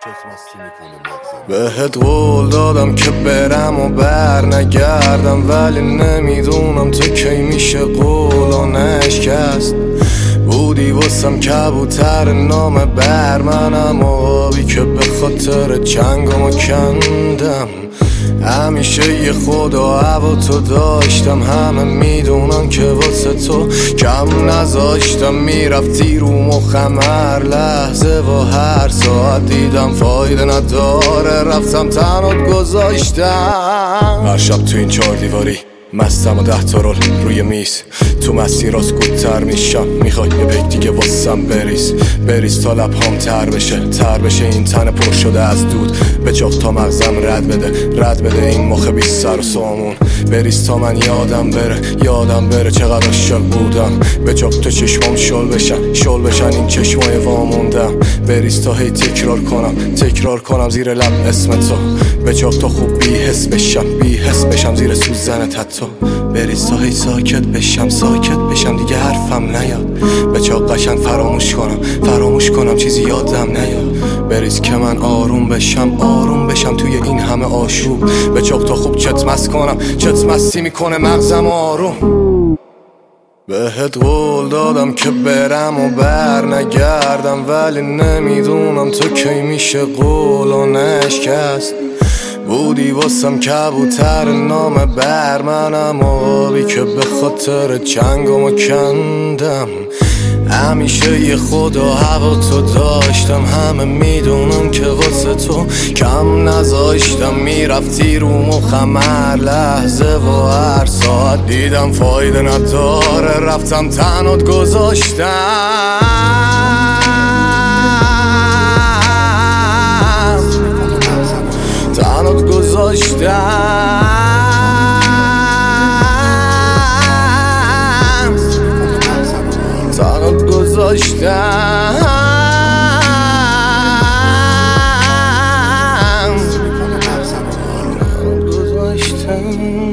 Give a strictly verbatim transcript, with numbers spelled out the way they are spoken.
بهت قول دادم که برم و بر نگردم، ولی نمیدونم تو کی میشه قولو نشکست. بودی واسم کبوتر نام بر منم، آبی که به خاطر جنگمو کندم. همیشه یه خود و هوا تو داشتم، همه میدونم که واسه تو کم نذاشتم. میرفتی رو مخم هر لحظه و هر ساعت، دیدم فایده نداره رفتم تنات گذاشتم. هر شب تو این چهار دیواری مستم و ده تا رول روی میز، تو مسیر راست گودتر میشم. میخوای یه پیک دیگه واسم بریز بریز تا لبهام تر بشه تر بشه این تن پر شده از دود. به چاق تا مغزم رد بده رد بده این مخ بی سر و سامون. بریز تا من یادم بره یادم بره چقدر عاشق بودم. به چاق تا چشمام شل بشن شل بشن این چشمای واموندم. بریز تا هی تکرار کنم تکرار کنم زیر لب اسم تو. به چاق تا خوب بی حس بشم بی حس بشم زیر سوزن تتو. بریز تا هی ساکت بشم ساکت بشم دیگه حرفم نیاد. به چاق قشنگ فراموش کنم فراموش کنم چیزی یادم نیاد. بریز که من آروم بشم آروم بشم توی این همه آشوب. به چاق تا خوب چتمس کنم چتمسی میکنه مغزم آروم. بهت قول دادم که برم و بر نگردم، ولی نمیدونم تو کی میشه قولو نشکست. بودی واسم کبوتر نام بر منم، آبی که به خاطر جنگمو کندم. همیشه یه خود و هوا تو داشتم، همه میدونم که واسه تو کم نذاشتم. میرفتی رو مخم هر لحظه و هر ساعت، دیدم فایده نداره رفتم تنات گذاشتم. تنات گذاشتم تنات گذاشتم تنات گذاشتم